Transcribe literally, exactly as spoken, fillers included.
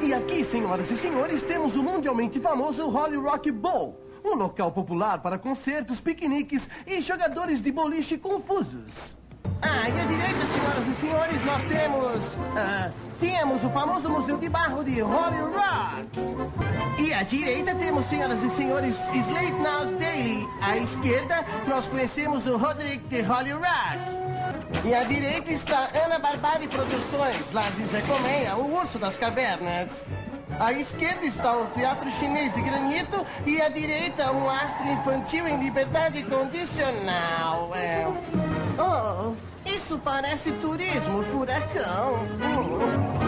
E aqui, senhoras e senhores, temos o mundialmente famoso Holly Rock Bowl. Um local popular para concertos, piqueniques e jogadores de boliche confusos. Ah, e à direita, senhoras e senhores, nós temos... Ah, temos o famoso Museu de Barro de Holly Rock. E à direita temos, senhoras e senhores, Slate Now's Daily. À esquerda, nós conhecemos o Roderick de Holly Rock. E à direita está Ana Barbari Produções, lá de Zé Colmeia, o Urso das Cavernas. À esquerda está o Teatro Chinês de Granito e à direita um astro infantil em liberdade condicional. É... Oh, isso parece turismo furacão. Hum.